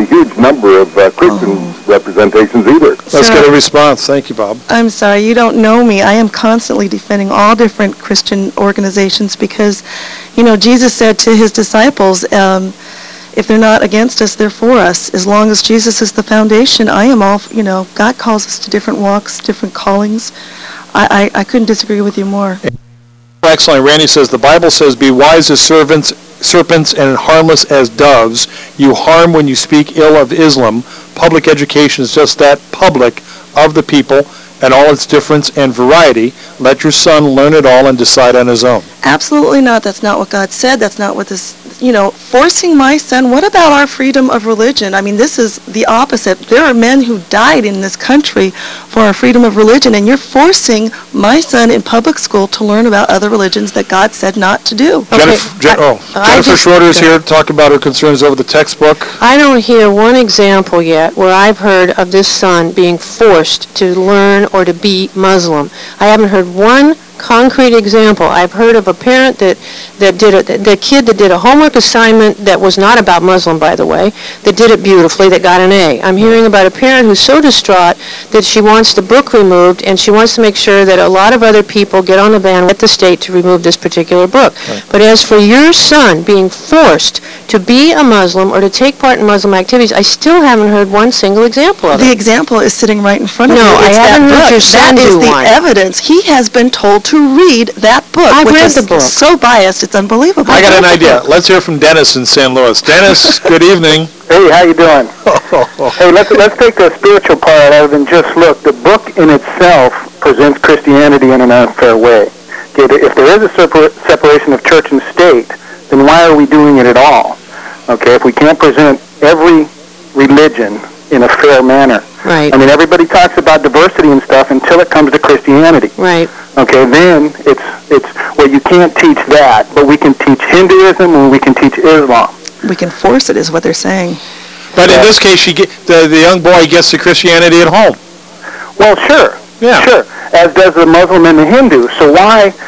a huge number of Christian representations either. Let's get a response. Thank you, Bob. I'm sorry, you don't know me. I am constantly defending all different Christian organizations because, Jesus said to his disciples, if they're not against us, they're for us. As long as Jesus is the foundation, I am all, God calls us to different walks, different callings. I couldn't disagree with you more. Excellent. Randy says, the Bible says, be wise as serpents and harmless as doves. You harm when you speak ill of Islam. Public education is just that, public, of the people, and all its difference and variety. Let your son learn it all and decide on his own. Absolutely not. That's not what God said. That's not what this, forcing my son. What about our freedom of religion? I mean, this is the opposite. There are men who died in this country for our freedom of religion, and you're forcing my son in public school to learn about other religions that God said not to do. Jennifer Schroeder is here to talk about her concerns over the textbook. I don't hear one example yet where I've heard of this son being forced to learn or to be Muslim. I haven't heard one concrete example. I've heard of a parent the kid that did a homework assignment that was not about Muslim, by the way, that did it beautifully, that got an A. I'm hearing about a parent who's so distraught that she wants the book removed, and she wants to make sure that a lot of other people get on the band with the state to remove this particular book. Right. But as for your son being forced to be a Muslim or to take part in Muslim activities, I still haven't heard one single example of it. The example is sitting right in front of you. No, I haven't heard your son do one. That is the evidence. He has been told to read that book. I've read the book. So biased, it's unbelievable. I got an idea. Let's hear from Dennis in San Luis. Dennis, good evening. Hey, how you doing? Hey, let's take the spiritual part out of it and just look. The book in itself presents Christianity in an unfair way. Okay, if there is a separation of church and state, then why are we doing it at all? Okay, if we can't present every religion in a fair manner. Right. I mean, everybody talks about diversity and stuff until it comes to Christianity. Right. Okay, then it's well, you can't teach that, but we can teach Hinduism and we can teach Islam. We can force it, is what they're saying. But in this case, the young boy gets to Christianity at home. Well, sure. Yeah. Sure. As does the Muslim and the Hindu. So why